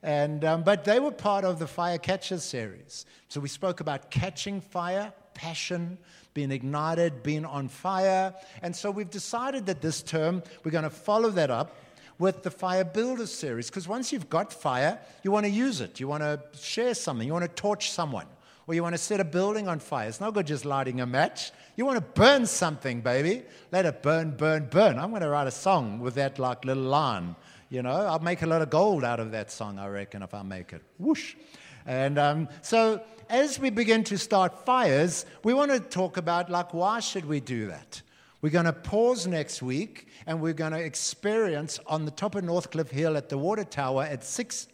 But they were part of the Fire Catchers series. So we spoke about catching fire, passion, being ignited, being on fire. And so we've decided that this term we're going to follow that up with the Fire Builders series. Because once you've got fire, you want to use it. You want to share something. You want to torch someone. Or you want to set a building on fire. It's no good just lighting a match. You want to burn something, baby. Let it burn, burn, burn. I'm going to write a song with that like little line. You know, I'll make a lot of gold out of that song, I reckon, if I make it. Whoosh. And so as we begin to start fires, we want to talk about, like, why should we do that? We're going to pause next week, and we're going to experience on the top of Northcliffe Hill at the water tower at 6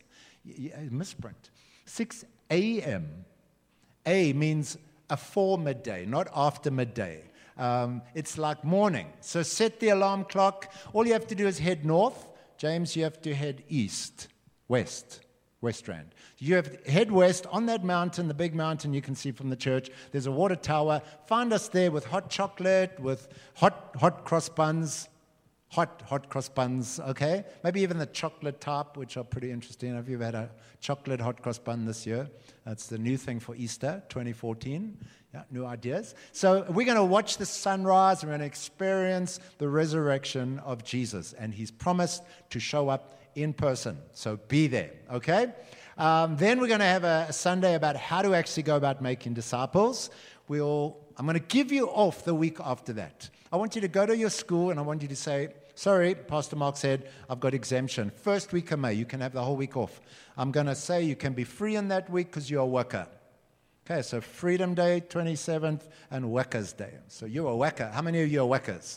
a.m. A means afore midday, not after midday. It's like morning. So set the alarm clock. All you have to do is head north. James, you have to head east, west Rand. You have to head west on that mountain, the big mountain you can see from the church. There's a water tower. Find us there with hot chocolate, with hot cross buns. Hot cross buns, okay? Maybe even the chocolate type, which are pretty interesting. Have you had a chocolate hot cross bun this year? That's the new thing for Easter 2014. Yeah, new ideas. So we're going to watch the sunrise. We're going to experience the resurrection of Jesus. And he's promised to show up in person. So be there, okay? Then we're going to have a Sunday about how to actually go about making disciples. I'm going to give you off the week after that. I want you to go to your school and I want you to say, sorry, Pastor Mark said, I've got exemption. First week of May, you can have the whole week off. I'm going to say you can be free in that week because you're a worker. Okay, so Freedom Day, 27th, and Workers' Day. So you're a worker. How many of you are workers?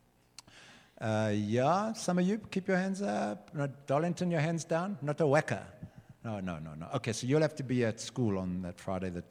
Yeah, some of you, keep your hands up. No, Darlington, your hands down. Not a worker. No. Okay, so you'll have to be at school on that Friday, the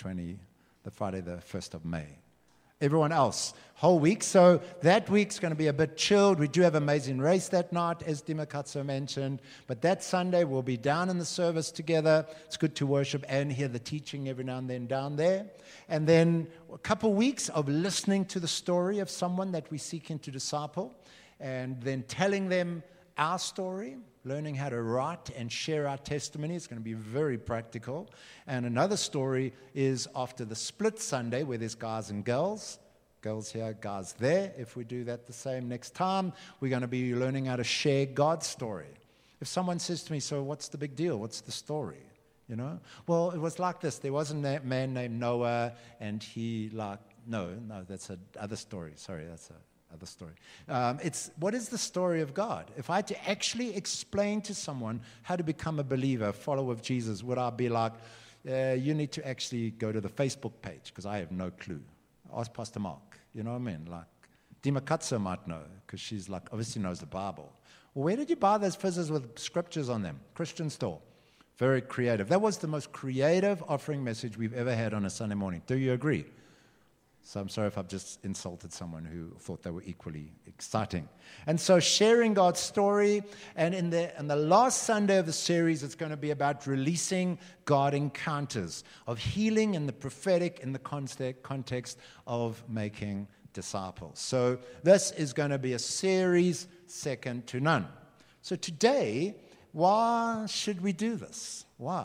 1st of May. Everyone else, whole week. So that week's going to be a bit chilled. We do have Amazing Race that night, as Dimakatso mentioned. But that Sunday, we'll be down in the service together. It's good to worship and hear the teaching every now and then down there. And then a couple weeks of listening to the story of someone that we're seeking to disciple. And then telling them our story, learning how to write and share our testimony. It's going to be very practical. And another story is after the split Sunday, where there's guys and girls. Girls here, guys there. If we do that the same next time, we're going to be learning how to share God's story. If someone says to me, so what's the big deal? What's the story? You know? Well, it was like this. There was a man named Noah, and no, that's another story. Sorry, that's other story. What is the story of God? If I had to actually explain to someone how to become a believer, a follower of Jesus, would I be like, you need to actually go to the Facebook page, because I have no clue. Ask Pastor Mark. You know what I mean? Like, Dimakatso might know, because she's like, obviously knows the Bible. Well, where did you buy those fizzes with scriptures on them? Christian store. Very creative. That was the most creative offering message we've ever had on a Sunday morning. Do you agree? So I'm sorry if I've just insulted someone who thought they were equally exciting. And so sharing God's story, and in the last Sunday of the series, it's going to be about releasing God encounters of healing and the prophetic in the context of making disciples. So this is going to be a series second to none. So today, why should we do this? Why?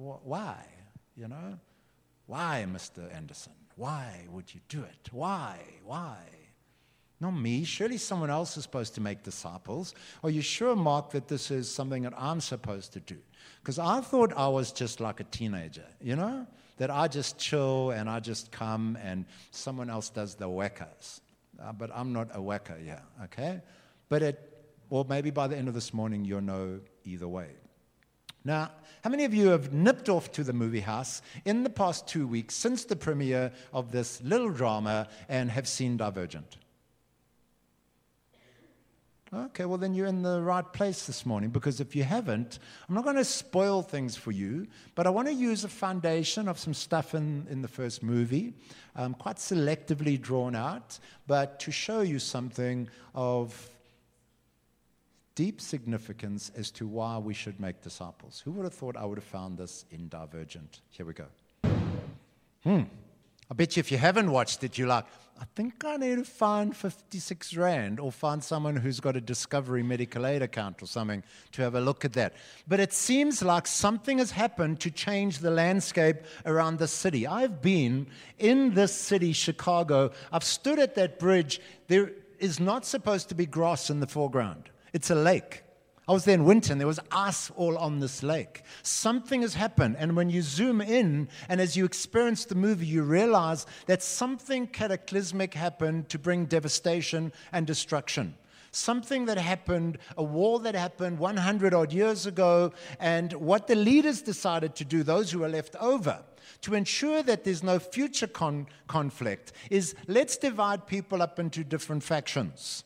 You know? Why, Mr. Anderson? Why would you do it? Why? Not me. Surely someone else is supposed to make disciples. Are you sure, Mark, that this is something that I'm supposed to do? Because I thought I was just like a teenager, you know? That I just chill and I just come and someone else does the whackers. But I'm not a whacker, yeah, okay? Or maybe by the end of this morning, you'll know either way. Now, how many of you have nipped off to the movie house in the past 2 weeks since the premiere of this little drama and have seen Divergent? Okay, well then you're in the right place this morning, because if you haven't, I'm not going to spoil things for you, but I want to use a foundation of some stuff in the first movie, quite selectively drawn out, but to show you something of deep significance as to why we should make disciples. Who would have thought I would have found this in Divergent? Here we go. I bet you if you haven't watched it, you're like, I think I need to find 56 Rand or find someone who's got a Discovery Medical Aid account or something to have a look at that. But it seems like something has happened to change the landscape around the city. I've been in this city, Chicago. I've stood at that bridge. There is not supposed to be grass in the foreground. It's a lake. I was there in winter, and there was ice all on this lake. Something has happened, and when you zoom in, and as you experience the movie, you realize that something cataclysmic happened to bring devastation and destruction. Something that happened, a war that happened 100-odd years ago, and what the leaders decided to do, those who were left over, to ensure that there's no future conflict, is let's divide people up into different factions.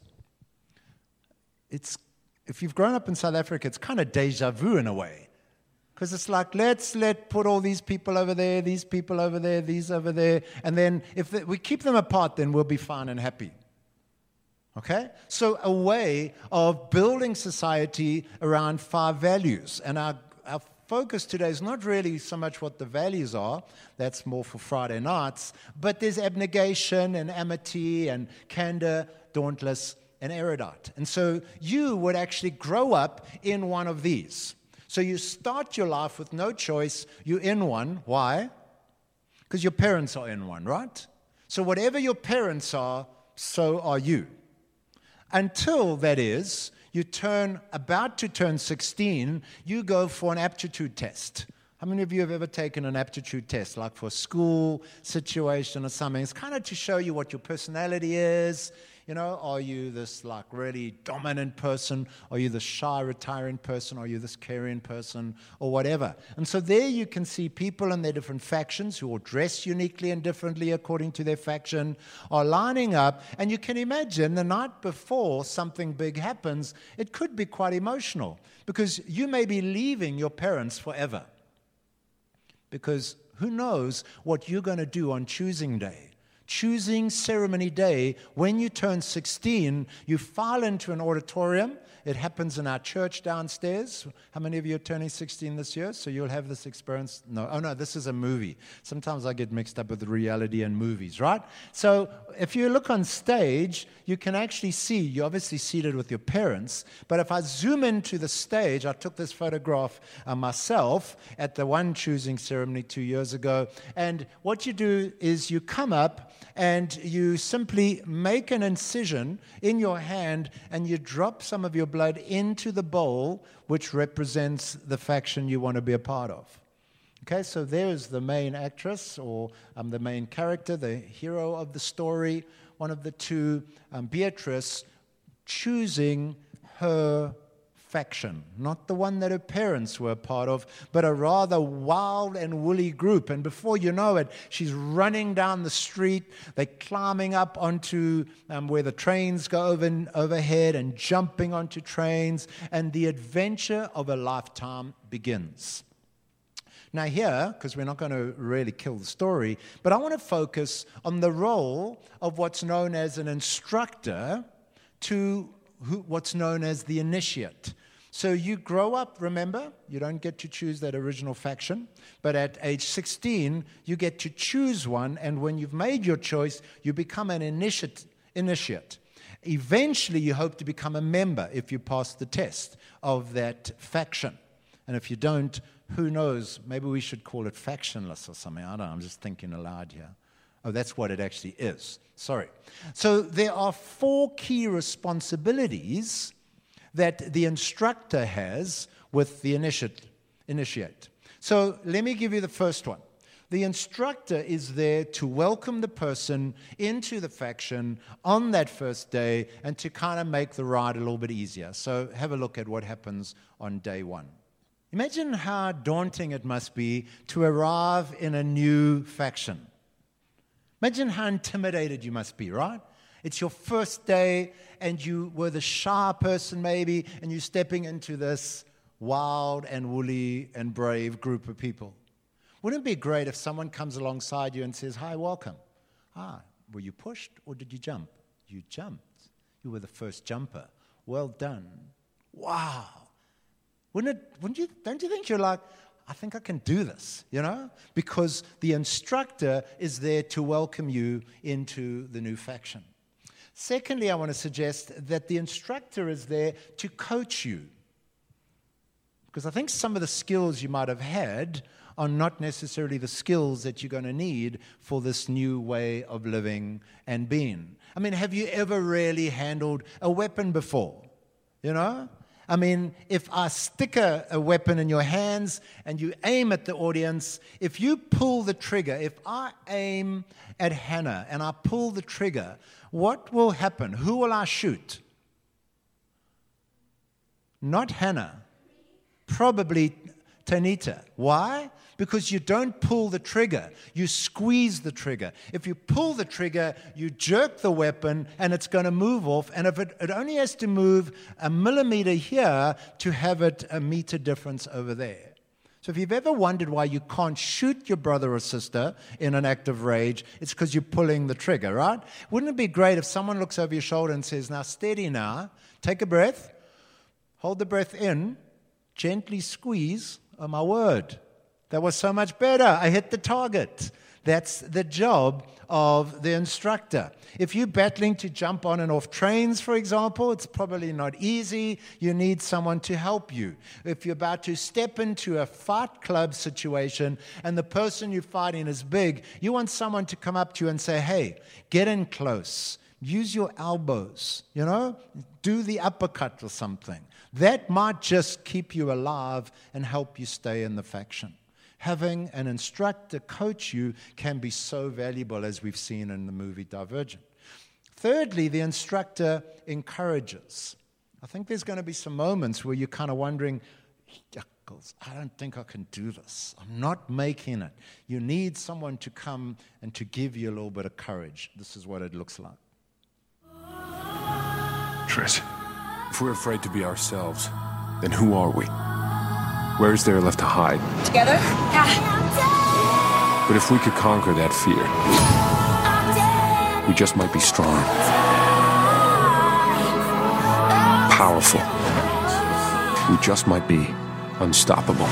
If you've grown up in South Africa, it's kind of deja vu in a way. Because it's like, let's put all these people over there, these people over there, these over there, and then if we keep them apart, then we'll be fine and happy. Okay? So a way of building society around 5 values. And our focus today is not really so much what the values are, that's more for Friday nights, but there's abnegation and amity and candor, dauntless, and erudite. And so you would actually grow up in one of these. So you start your life with no choice. You're in one. Why? Because your parents are in one, right? So whatever your parents are, so are you. Until, that is, you about to turn 16, you go for an aptitude test. How many of you have ever taken an aptitude test, like for a school situation or something? It's kind of to show you what your personality is. You know, are you this like really dominant person? Are you this shy, retiring person? Are you this caring person? Or whatever. And so there you can see people in their different factions who all dress uniquely and differently according to their faction are lining up. And you can imagine the night before something big happens, it could be quite emotional because you may be leaving your parents forever. Because who knows what you're going to do on choosing day. Choosing ceremony day, when you turn 16, you file into an auditorium. It happens in our church downstairs. How many of you are turning 16 this year? So you'll have this experience. No, oh no, this is a movie. Sometimes I get mixed up with reality and movies, right? So if you look on stage, you can actually see, you're obviously seated with your parents, but if I zoom into the stage, I took this photograph myself at the one choosing ceremony 2 years ago, and what you do is you come up and you simply make an incision in your hand and you drop some of your blood into the bowl, which represents the faction you want to be a part of. Okay, so there's the main actress or the main character, the hero of the story, one of the two, Beatrice, choosing her faction, not the one that her parents were a part of, but a rather wild and woolly group. And before you know it, she's running down the street. They're climbing up onto where the trains go overhead and jumping onto trains. And the adventure of a lifetime begins. Now here, because we're not going to really kill the story, but I want to focus on the role of what's known as an instructor to what's known as the initiate. So you grow up, remember, you don't get to choose that original faction, but at age 16, you get to choose one, and when you've made your choice, you become an initiate. Eventually, you hope to become a member if you pass the test of that faction. And if you don't, who knows, maybe we should call it factionless or something. I don't know, I'm just thinking aloud here. Oh, that's what it actually is. Sorry. So there are 4 key responsibilities that the instructor has with the initiate. So let me give you the first one. The instructor is there to welcome the person into the faction on that first day and to kind of make the ride a little bit easier. So have a look at what happens on day 1. Imagine how daunting it must be to arrive in a new faction. Imagine how intimidated you must be, right? It's your first day, and you were the shy person maybe, and you're stepping into this wild and woolly and brave group of people. Wouldn't it be great if someone comes alongside you and says, "Hi, welcome." Were you pushed or did you jump? You jumped. You were the first jumper. Well done. Wow. Don't you think you're like, I think I can do this, you know, because the instructor is there to welcome you into the new faction. Secondly, I want to suggest that the instructor is there to coach you, because I think some of the skills you might have had are not necessarily the skills that you're going to need for this new way of living and being. I mean, have you ever really handled a weapon before? You know? I mean, if I stick a weapon in your hands and you aim at the audience, if you pull the trigger, if I aim at Hannah and I pull the trigger, what will happen? Who will I shoot? Not Hannah. Probably Tanita. Why? Because you don't pull the trigger, you squeeze the trigger. If you pull the trigger, you jerk the weapon and it's going to move off. And if it only has to move a millimeter here to have it a meter difference over there. So if you've ever wondered why you can't shoot your brother or sister in an act of rage, it's because you're pulling the trigger, right? Wouldn't it be great if someone looks over your shoulder and says, now steady now, take a breath, hold the breath in, gently squeeze, oh my word. That was so much better. I hit the target. That's the job of the instructor. If you're battling to jump on and off trains, for example, it's probably not easy. You need someone to help you. If you're about to step into a fight club situation and the person you're fighting is big, you want someone to come up to you and say, hey, get in close. Use your elbows, you know? Do the uppercut or something. That might just keep you alive and help you stay in the faction. Having an instructor coach you can be so valuable, as we've seen in the movie Divergent. Thirdly, the instructor encourages. I think there's going to be some moments where you're kind of wondering, I don't think I can do this. I'm not making it. You need someone to come and to give you a little bit of courage. This is what it looks like. Trish, if we're afraid to be ourselves, then who are we? Where is there left to hide? Together? Yeah. But if we could conquer that fear, we just might be strong, powerful. We just might be unstoppable.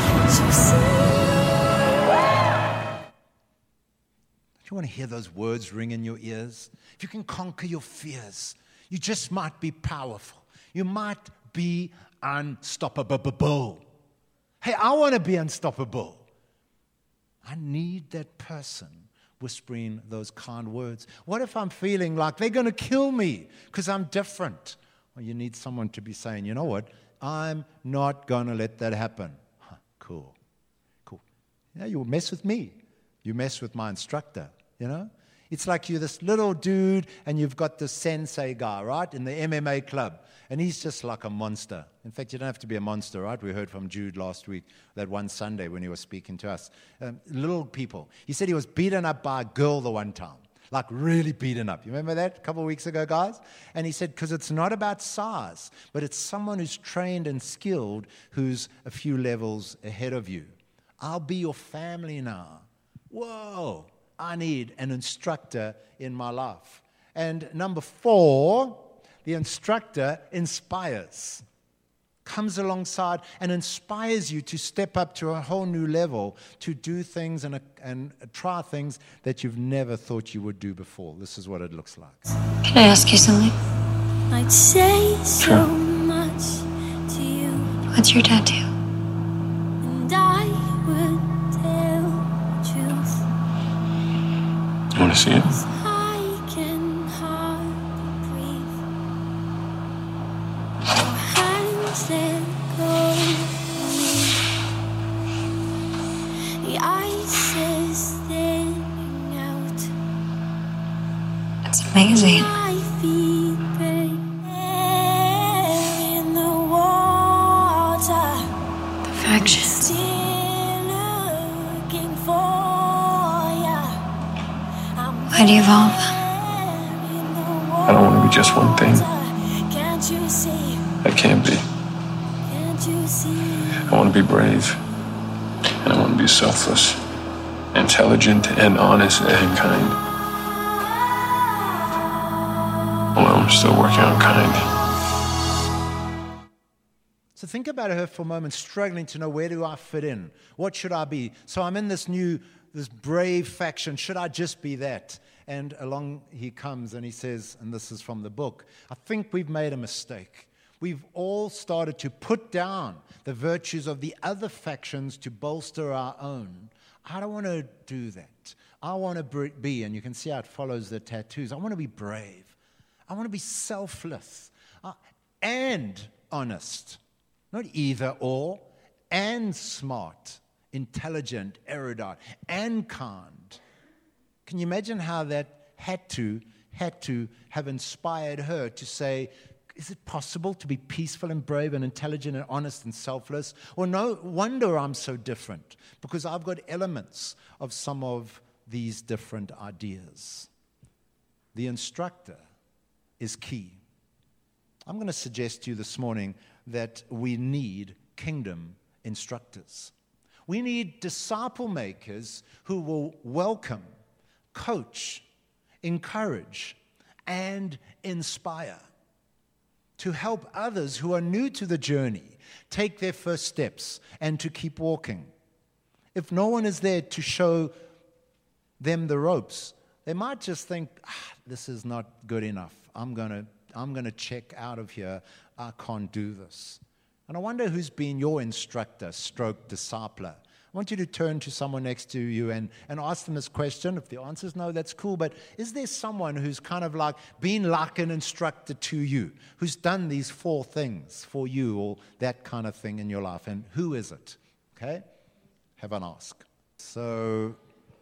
Do you want to hear those words ring in your ears? If you can conquer your fears, you just might be powerful. You might be unstoppable. Hey, I want to be unstoppable. I need that person whispering those kind words. What if I'm feeling like they're going to kill me because I'm different? Well, you need someone to be saying, you know what? I'm not going to let that happen. Huh, cool. Yeah, you mess with me. You mess with my instructor, you know? It's like you're this little dude and you've got this sensei guy, right, in the MMA club. And he's just like a monster. In fact, you don't have to be a monster, right? We heard from Jude last week, that one Sunday when he was speaking to us. Little people. He said he was beaten up by a girl the one time. Like really beaten up. You remember that a couple of weeks ago, guys? And he said, because it's not about size, but it's someone who's trained and skilled who's a few levels ahead of you. I'll be your family now. Whoa. I need an instructor in my life. And number 4, the instructor inspires, comes alongside and inspires you to step up to a whole new level, to do things and try things that you've never thought you would do before. This is what it looks like. Can I ask you something? I'd say so much to you. What's your tattoo? And I would tell the truth. You want to see it? I can hardly breathe. Your hands let go of me. The ice is thinning out. That's amazing. My feet burn in the water. The faction. Still looking for ya. Why do you evolve? I don't want to be just one thing. Can't you see? I can't be. Can't you see? I want to be brave. And I want to be selfless, intelligent, and honest, and kind. Although I'm still working on kind. So think about her for a moment, struggling to know, where do I fit in? What should I be? So I'm in this brave faction. Should I just be that? And along he comes and he says, and this is from the book, I think we've made a mistake. We've all started to put down the virtues of the other factions to bolster our own. I don't want to do that. I want to be, and you can see how it follows the tattoos, I want to be brave. I want to be selfless and honest. Not either or, and smart, intelligent, erudite, and kind. Can you imagine how that had to have inspired her to say, is it possible to be peaceful and brave and intelligent and honest and selfless? Or no wonder I'm so different, because I've got elements of some of these different ideas. The instructor is key. I'm going to suggest to you this morning that we need kingdom instructors. We need disciple makers who will welcome, coach, encourage, and inspire to help others who are new to the journey take their first steps and to keep walking. If no one is there to show them the ropes, they might just think, this is not good enough. I'm going to check out of here. I can't do this. And I wonder who's been your instructor, stroke discipler. I want you to turn to someone next to you and ask them this question. If the answer is no, that's cool. But is there someone who's kind of like been like an instructor to you, who's done these 4 things for you, or that kind of thing in your life? And who is it? Okay? Have an ask. So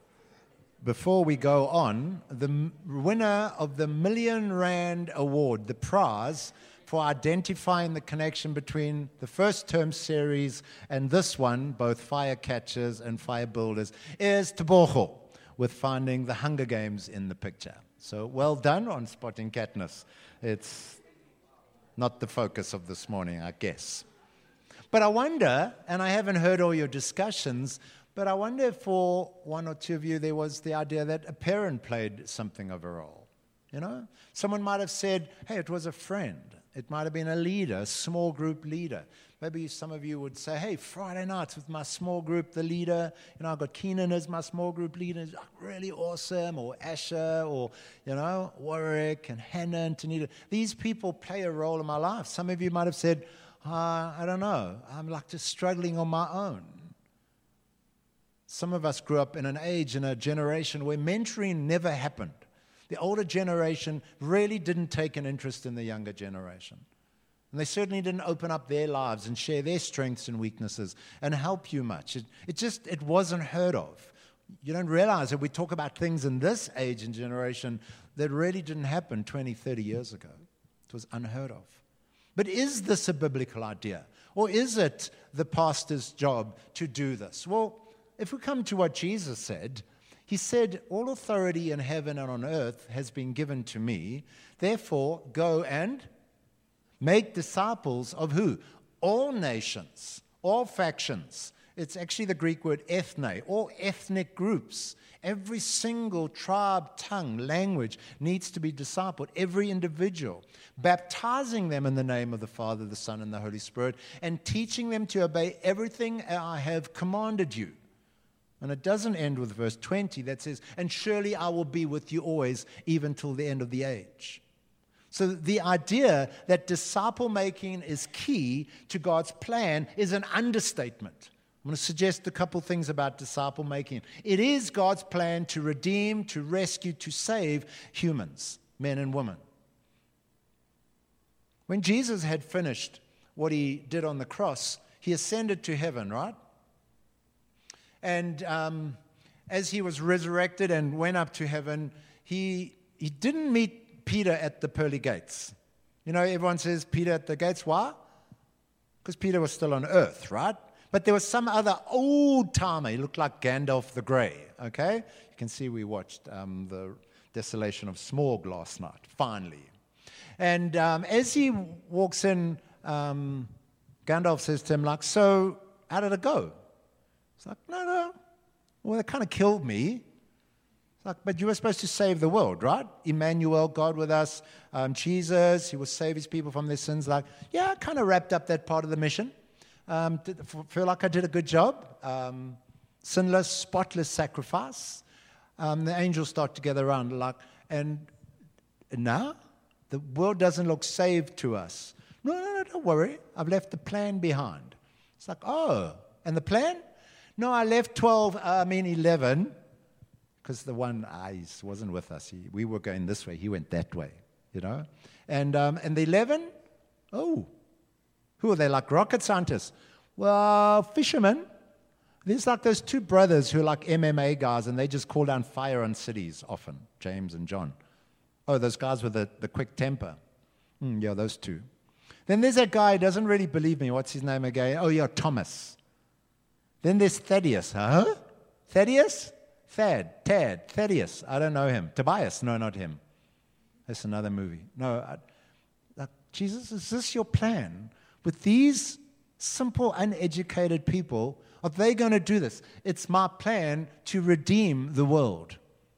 before we go on, the winner of the R1 Million Award, the prize for identifying the connection between the first term series and this one, both Fire Catchers and Fire Builders, is Tebogo, with finding the Hunger Games in the picture. So well done on spotting Katniss. It's not the focus of this morning, I guess. But I wonder, and I haven't heard all your discussions, but I wonder if for one or two of you there was the idea that a parent played something of a role. You know, someone might have said, hey, it was a friend. It might have been a leader, a small group leader. Maybe some of you would say, hey, Friday nights with my small group, the leader, I've got Keenan as my small group leader, he's really awesome, or Asher, or, Warwick and Hannah and Tanita. These people play a role in my life. Some of you might have said, I don't know, I'm like just struggling on my own. Some of us grew up in an age, in a generation where mentoring never happened. The older generation really didn't take an interest in the younger generation. And they certainly didn't open up their lives and share their strengths and weaknesses and help you much. It wasn't heard of. You don't realize that we talk about things in this age and generation that really didn't happen 20, 30 years ago. It was unheard of. But is this a biblical idea? Or is it the pastor's job to do this? Well, if we come to what Jesus said, he said, all authority in heaven and on earth has been given to me. Therefore, go and make disciples of who? All nations, all factions. It's actually the Greek word ethne, all ethnic groups. Every single tribe, tongue, language needs to be discipled, every individual, baptizing them in the name of the Father, the Son, and the Holy Spirit, and teaching them to obey everything I have commanded you. And it doesn't end with verse 20 that says, and surely I will be with you always, even till the end of the age. So the idea that disciple making is key to God's plan is an understatement. I'm going to suggest a couple things about disciple making. It is God's plan to redeem, to rescue, to save humans, men and women. When Jesus had finished what he did on the cross, he ascended to heaven, right? And as he was resurrected and went up to heaven, he didn't meet Peter at the pearly gates. Everyone says Peter at the gates. Why? Because Peter was still on earth, right? But there was some other old-timer. He looked like Gandalf the Grey, okay? You can see we watched the Desolation of Smaug last night, finally. And as he walks in, Gandalf says to him, so how did it go? It's like, no. Well, they kind of killed me. It's like, but you were supposed to save the world, right? Emmanuel, God with us, Jesus, he will save his people from their sins. Like, yeah, I kind of wrapped up that part of the mission. Feel like I did a good job. Sinless, spotless sacrifice. The angels start to gather around, and now the world doesn't look saved to us. No, don't worry. I've left the plan behind. It's like, oh, and the plan? No, I left 11, because the one, he wasn't with us. We were going this way. He went that way, And the 11, oh, who are they, like rocket scientists? Well, fishermen. There's like those two brothers who are like MMA guys, and they just call down fire on cities often, James and John. Oh, those guys with the quick temper. Yeah, those two. Then there's that guy who doesn't really believe me. What's his name again? Oh, yeah, Thomas. Then there's Thaddeus. Huh? Thaddeus? Thaddeus. I don't know him. Tobias. No, not him. That's another movie. No, Jesus, is this your plan? With these simple, uneducated people, are they going to do this? It's my plan to redeem the world.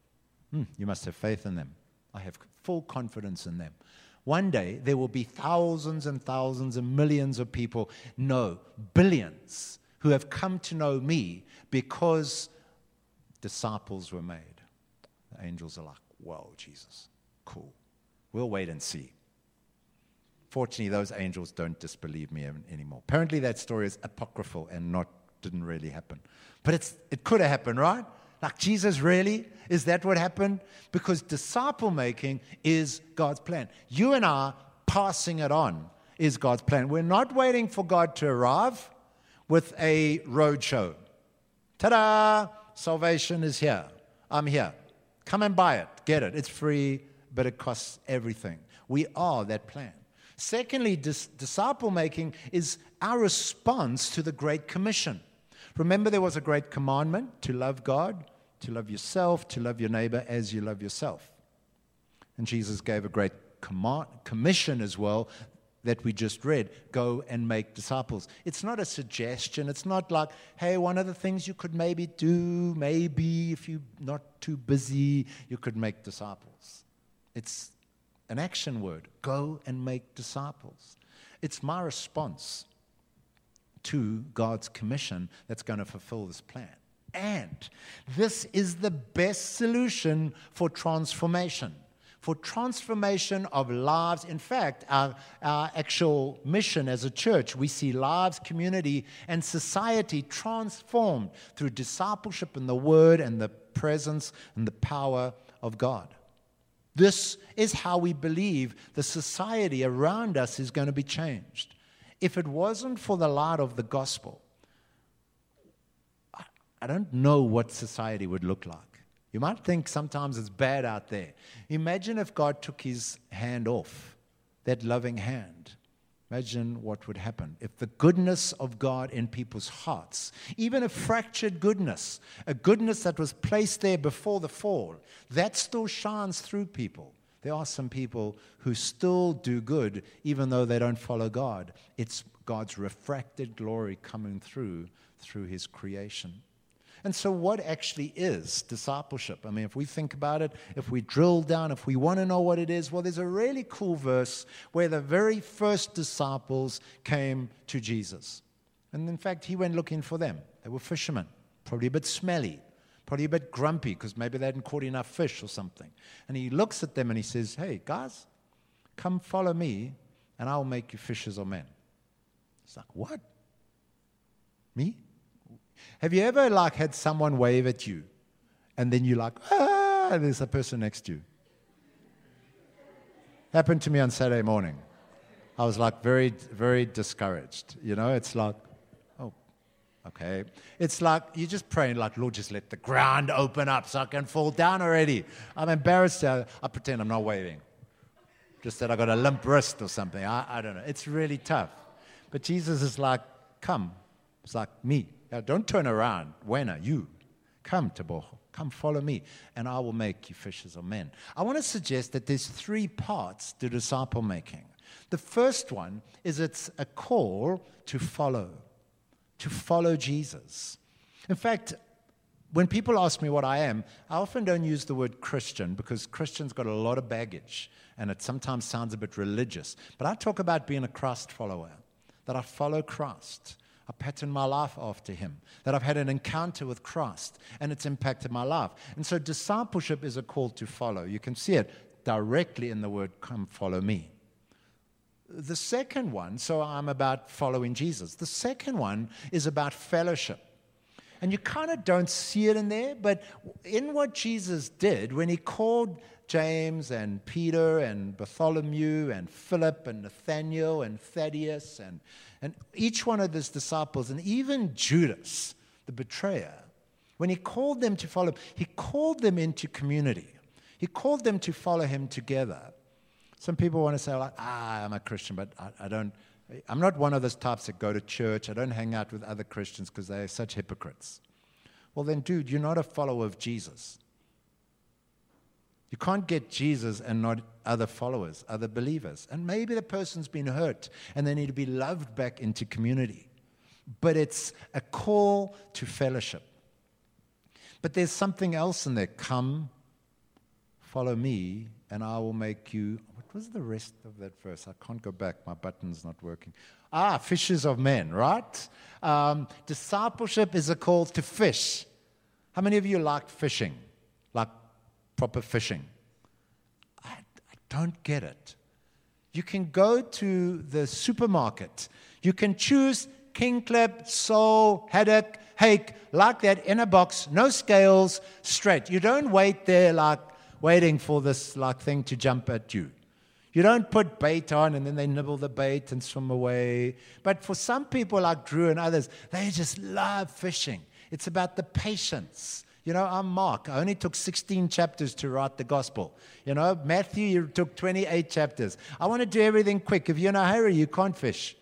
You must have faith in them. I have full confidence in them. One day, there will be thousands and thousands and millions of people, no, billions, who have come to know me because disciples were made. The angels are like, whoa, Jesus, cool. We'll wait and see. Fortunately, those angels don't disbelieve me anymore. Apparently, that story is apocryphal and didn't really happen. But it could have happened, right? Like, Jesus, really? Is that what happened? Because disciple-making is God's plan. You and I passing it on is God's plan. We're not waiting for God to arrive with a roadshow. Ta-da! Salvation is here. I'm here. Come and buy it. Get it. It's free, but it costs everything. We are that plan. Secondly, disciple-making is our response to the Great Commission. Remember, there was a great commandment to love God, to love yourself, to love your neighbor as you love yourself. And Jesus gave a great commission as well that we just read, go and make disciples. It's not a suggestion. It's not like, hey, one of the things you could maybe do, maybe if you're not too busy, you could make disciples. It's an action word, go and make disciples. It's my response to God's commission that's going to fulfill this plan. And this is the best solution for transformation of lives. In fact, our actual mission as a church, we see lives, community, and society transformed through discipleship in the Word and the presence and the power of God. This is how we believe the society around us is going to be changed. If it wasn't for the light of the gospel, I don't know what society would look like. You might think sometimes it's bad out there. Imagine if God took his hand off, that loving hand. Imagine what would happen if the goodness of God in people's hearts, even a fractured goodness, a goodness that was placed there before the fall, that still shines through people. There are some people who still do good even though they don't follow God. It's God's refracted glory coming through his creation. And so what actually is discipleship? I mean, if we think about it, if we drill down, if we want to know what it is, well, there's a really cool verse where the very first disciples came to Jesus. And in fact, he went looking for them. They were fishermen, probably a bit smelly, probably a bit grumpy because maybe they hadn't caught enough fish or something. And he looks at them and he says, hey, guys, come follow me and I'll make you fishers of men. It's like, what? Me? Have you ever had someone wave at you and then you're like, there's a person next to you? Happened to me on Saturday morning. I was very, very discouraged. It's like, oh, okay. It's like you're just praying Lord, just let the ground open up so I can fall down already. I'm embarrassed. I pretend I'm not waving. Just that I got a limp wrist or something. I don't know. It's really tough. But Jesus is like, come. It's like me. Don't turn around. Wena, you. Come, Taboho. Come follow me, and I will make you fishers of men. I want to suggest that there's 3 parts to disciple making. The first one is it's a call to follow Jesus. In fact, when people ask me what I am, I often don't use the word Christian because Christian's got a lot of baggage, and it sometimes sounds a bit religious. But I talk about being a Christ follower, that I follow Christ. I pattern my life after him, that I've had an encounter with Christ and it's impacted my life. And so discipleship is a call to follow. You can see it directly in the word, come follow me. The second one, so I'm about following Jesus. The second one is about fellowship. And you kind of don't see it in there, but in what Jesus did when he called James and Peter and Bartholomew and Philip and Nathaniel and Thaddeus and each one of his disciples, and even Judas, the betrayer, when he called them to follow him, he called them into community. He called them to follow him together. Some people want to say, like, I'm a Christian, but I'm not one of those types that go to church. I don't hang out with other Christians because they're such hypocrites. Well then, dude, you're not a follower of Jesus. You can't get Jesus and not other followers, other believers. And maybe the person's been hurt and they need to be loved back into community. But it's a call to fellowship. But there's something else in there. Come, follow me, and I will make you... What was the rest of that verse? I can't go back. My button's not working. Fishers of men, right? Discipleship is a call to fish. How many of you like fishing? Like proper fishing? I don't get it. You can go to the supermarket. You can choose king clip, sole, haddock, hake, like that, in a box, no scales, straight. You don't wait there like waiting for this like thing to jump at you. You don't put bait on and then they nibble the bait and swim away. But for some people like Drew and others, they just love fishing. It's about the patience. You know, I'm Mark. I only took 16 chapters to write the gospel. You know, Matthew, you took 28 chapters. I want to do everything quick. If you're in a hurry, you can't fish.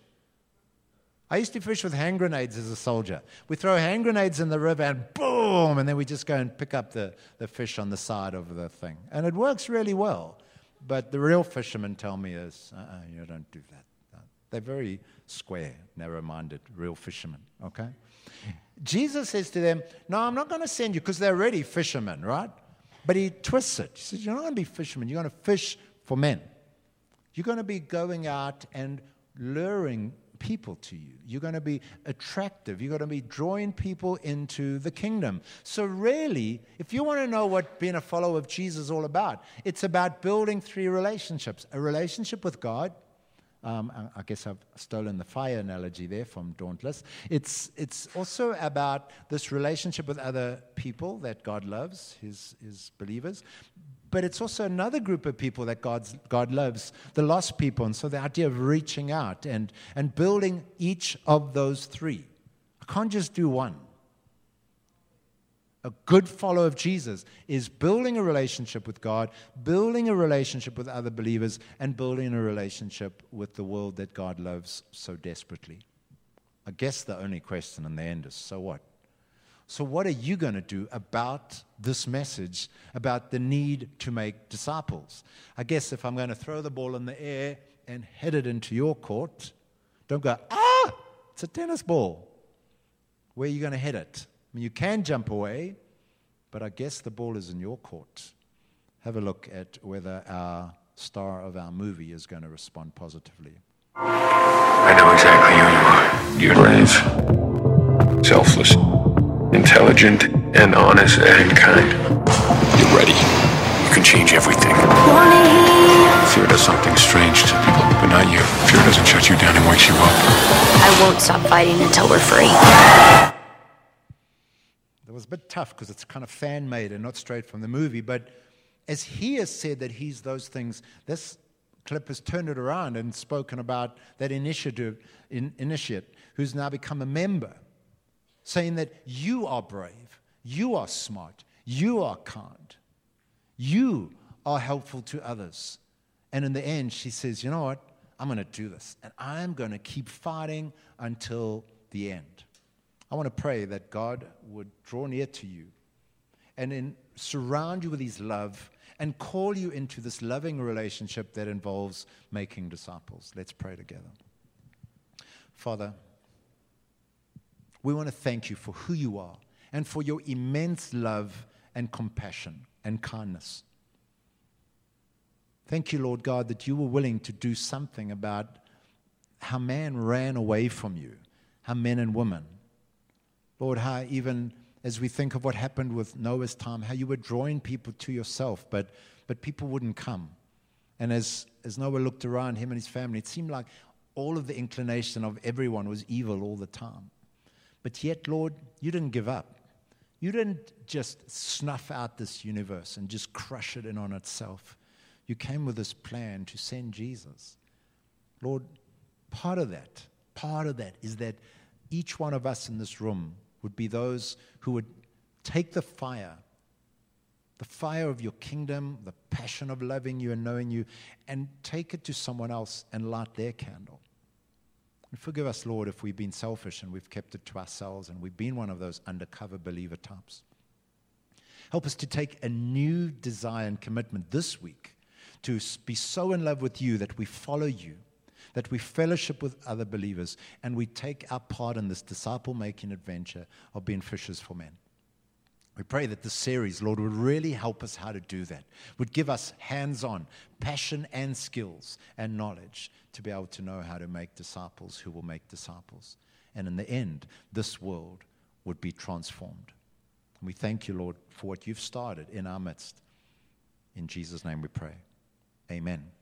I used to fish with hand grenades as a soldier. We throw hand grenades in the river and boom, and then we just go and pick up the fish on the side of the thing. And it works really well. But the real fishermen tell me is, you don't do that. They're very square, narrow-minded, real fishermen, okay? Jesus says to them, no, I'm not going to send you, because they're already fishermen, right? But he twists it. He says, you're not going to be fishermen. You're going to fish for men. You're going to be going out and luring people to you. You're going to be attractive. You're going to be drawing people into the kingdom. So really, if you want to know what being a follower of Jesus is all about, it's about building three relationships. A relationship with God. I guess I've stolen the fire analogy there from Dauntless. It's also about this relationship with other people that God loves, his believers. But it's also another group of people that God loves, the lost people. And so the idea of reaching out and building each of those three. I can't just do one. A good follower of Jesus is building a relationship with God, building a relationship with other believers, and building a relationship with the world that God loves so desperately. I guess the only question in the end is, so what? So what are you going to do about this message, about the need to make disciples? I guess if I'm going to throw the ball in the air and head it into your court, don't go, it's a tennis ball. Where are you going to head it? I mean, you can jump away, but I guess the ball is in your court. Have a look at whether our star of our movie is going to respond positively. I know exactly who you are. You're brave, selfless, intelligent, and honest, and kind. You're ready. You can change everything. Fear does something strange to people, but not you. Fear doesn't shut you down and wakes you up. I won't stop fighting until we're free. It was a bit tough because it's kind of fan-made and not straight from the movie, but as he has said that he's those things, this clip has turned it around and spoken about that initiate who's now become a member, saying that you are brave, you are smart, you are kind, you are helpful to others. And in the end, she says, you know what, I'm going to do this, and I'm going to keep fighting until the end. I want to pray that God would draw near to you and surround you with his love and call you into this loving relationship that involves making disciples. Let's pray together. Father, we want to thank you for who you are and for your immense love and compassion and kindness. Thank you, Lord God, that you were willing to do something about how man ran away from you, how men and women, Lord, how even as we think of what happened with Noah's time, how you were drawing people to yourself, but people wouldn't come. And as Noah looked around, him and his family, it seemed like all of the inclination of everyone was evil all the time. But yet, Lord, you didn't give up. You didn't just snuff out this universe and just crush it in on itself. You came with this plan to send Jesus. Lord, part of that is that each one of us in this room would be those who would take the fire of your kingdom, the passion of loving you and knowing you, and take it to someone else and light their candle. And forgive us, Lord, if we've been selfish and we've kept it to ourselves and we've been one of those undercover believer types. Help us to take a new desire and commitment this week to be so in love with you that we follow you, that we fellowship with other believers, and we take our part in this disciple-making adventure of being fishers for men. We pray that this series, Lord, would really help us how to do that, would give us hands-on passion and skills and knowledge to be able to know how to make disciples who will make disciples. And in the end, this world would be transformed. And we thank you, Lord, for what you've started in our midst. In Jesus' name we pray. Amen.